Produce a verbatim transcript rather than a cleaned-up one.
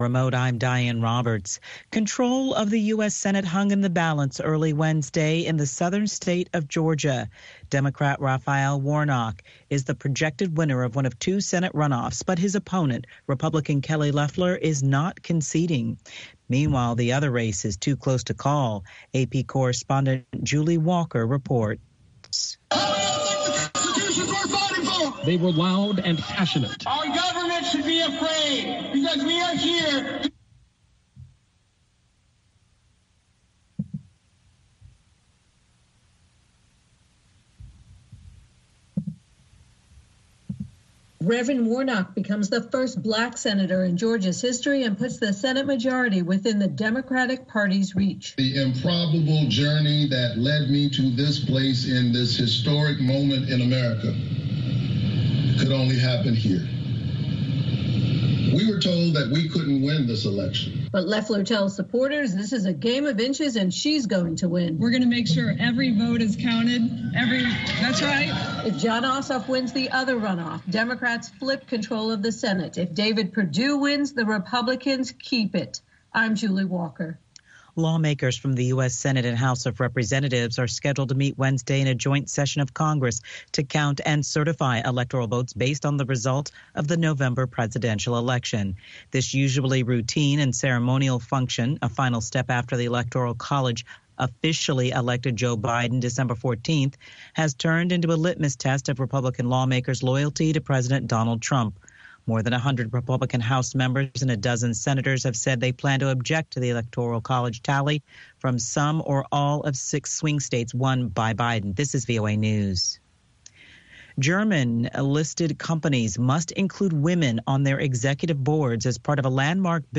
Remote, I'm Diane Roberts. Control of the U S Senate hung in the balance early Wednesday in the southern state of Georgia. Democrat Raphael Warnock is the projected winner of one of two Senate runoffs, but his opponent, Republican Kelly Loeffler, is not conceding. Meanwhile, the other race is too close to call. A P correspondent Julie Walker reports. They were loud and passionate. Our government should be afraid because we are here. Reverend Warnock becomes the first black senator in Georgia's history and puts the Senate majority within the Democratic Party's reach. The improbable journey that led me to this place in this historic moment in America could only happen here. We were told that we couldn't win this election. But Loeffler tells supporters this is a game of inches and she's going to win. We're going to make sure every vote is counted. Every That's right. If Jon Ossoff wins the other runoff, Democrats flip control of the Senate. If David Perdue wins, the Republicans keep it. I'm Julie Walker. Lawmakers from the U S Senate and House of Representatives are scheduled to meet Wednesday in a joint session of Congress to count and certify electoral votes based on the result of the November presidential election. This usually routine and ceremonial function, a final step after the Electoral College officially elected Joe Biden December fourteenth, has turned into a litmus test of Republican lawmakers' loyalty to President Donald Trump. More than one hundred Republican House members and a dozen senators have said they plan to object to the Electoral College tally from some or all of six swing states won by Biden. This is V O A News. German listed companies must include women on their executive boards as part of a landmark bill